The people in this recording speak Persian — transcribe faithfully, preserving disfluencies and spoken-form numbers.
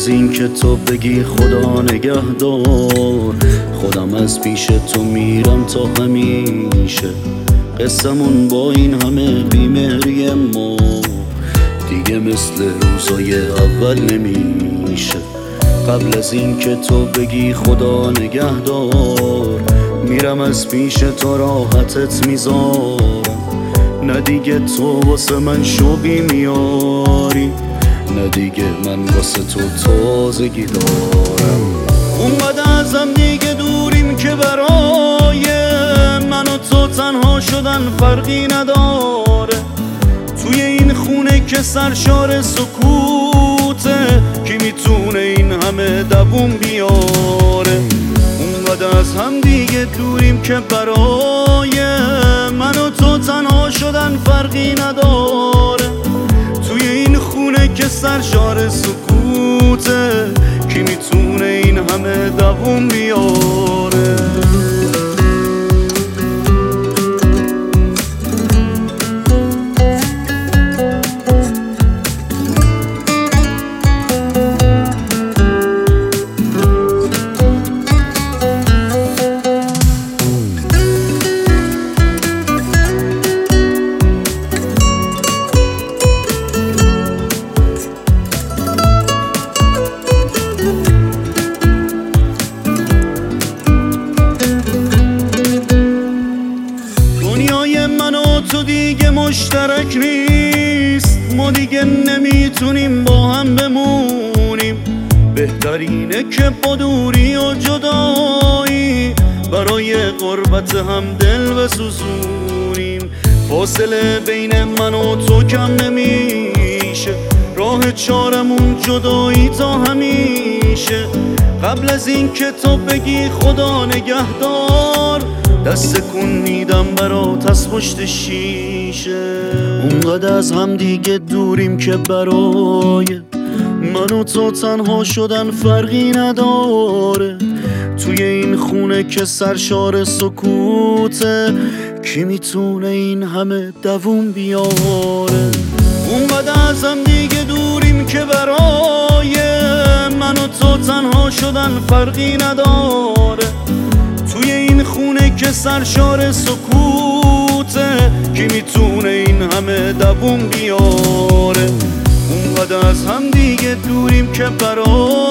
از این که تو بگی خدا نگهدار، خودم از پیش تو میرم تا همیشه. قصمون با این همه بیمهری ما دیگه مثل روزای اول نمیشه. قبل از این که تو بگی خدا نگهدار، میرم از پیش تو راحتت میذارم. نه دیگه تو واسه من شوقی میاری، نه دیگه من واسه تو تازگی دارم. اونقدر ازم دیگه دوریم که برای من و تو تنها شدن فرقی نداره. توی این خونه که سرشار سکوته، کی میتونه این همه دووم بیاره؟ اونقدر از هم دیگه دوریم که برای من و تو تنها شدن فرقی نداره. توی این خونه که سرشار سکوته، کی میتونه این همه دووم بیاره؟ تو دیگه مشترک نیست، ما دیگه نمیتونیم با هم بمونیم. بهترینه که با دوری و جدایی برای غربت هم دل بسوزونیم. فاصله بین من و تو کم نمیشه، راه چارمون جدایی تا همیشه. قبل از این که تو بگی خدا نگهدار، دست کن میدم برات از پشت شیشه. اونقدر از هم دیگه دوریم که برای من و تو تنها شدن فرقی نداره. توی این خونه که سرشار سکوته، کی میتونه این همه دووم بیاره؟ اونقدر از هم دیگه دوریم که برای من و تو تنها شدن فرقی نداره. توی این خونه که سرشار سکوته، کی میتونه این همه دووم بیاره؟ اونقدر از هم دیگه دوریم که برای